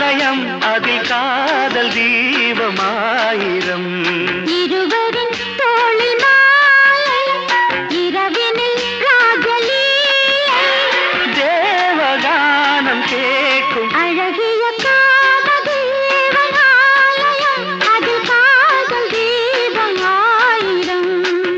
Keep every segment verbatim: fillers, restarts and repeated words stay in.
ஆலயம் அதில் காதல் தீபமாயிரம் இருவரின் தோளில் மாலை இரவினில் ராகலீலை தேவகானம் கேட்கும் அழகிய காமதேவன் ஆலயம் அதில் காதல் தீபம் ஆயிரம்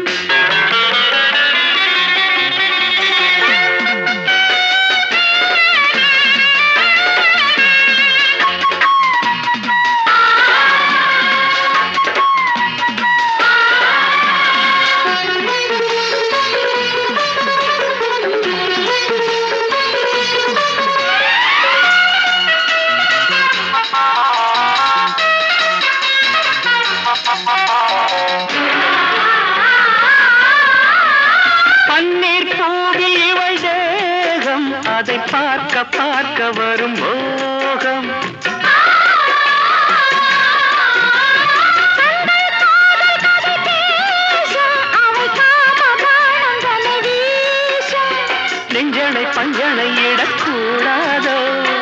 பன்னீர் பூவில் இவள் தேகம் அதை பார்க்க பார்க்க வரும் மோகம் நெஞ்சனை பஞ்சனை இடக்கூடாதோ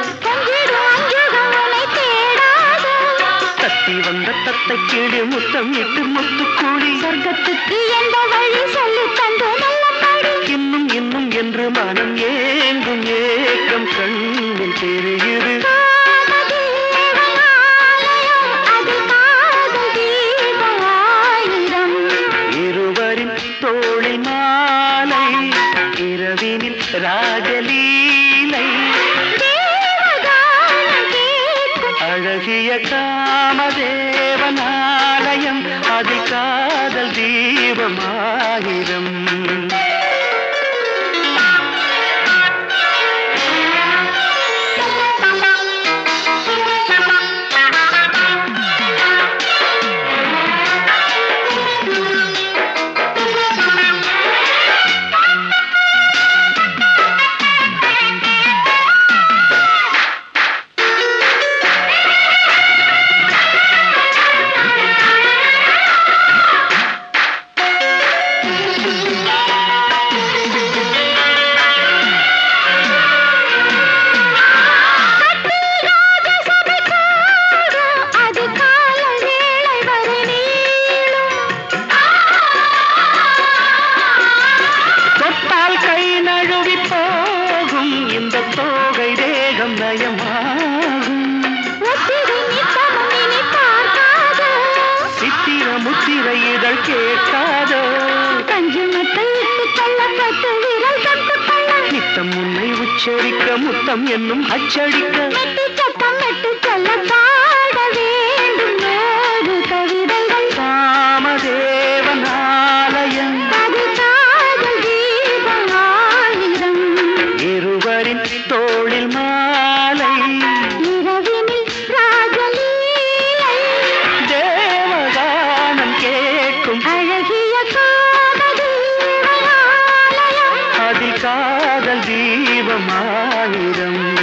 தத்தி வந்த தத்தை கீழே முத்தம் இட்டு முத்து கூடி சொர்க்கத்துக்கு எந்த வழி சொல்லி தந்து நல்லபடி இன்னும் இன்னும் என்று மனம் ஏங்கும் ஏக்கம் கண்ணில் தெரியுது காமதேவன் ஆலயம் அதில் காதல் தீபம் ஆயிரம் இருவரின் தோளில் மாலை இரவினில் ராஜலீலை தேவகானம் கேட்கும் அழகிய காமதேவன் ஆலயம் அதில் காதல் தீபமாயிரம் தொட்டால் கை நழுவி போகும் இந்த தோகை தேகம் நயமாகும் சித்திர முத்திர இதழ் கேட்காதோ நித்தம் உன்னை உச்சரிக்க முத்தம் என்னும் அச்சடிக்க காமதேவன் ஆலயம் இருவரின் தோளில் மாலை தேவகானம் கேட்கும் அழகிய காமதேவன் ஆலயம் அதில் காதல் தீபமாயிரம்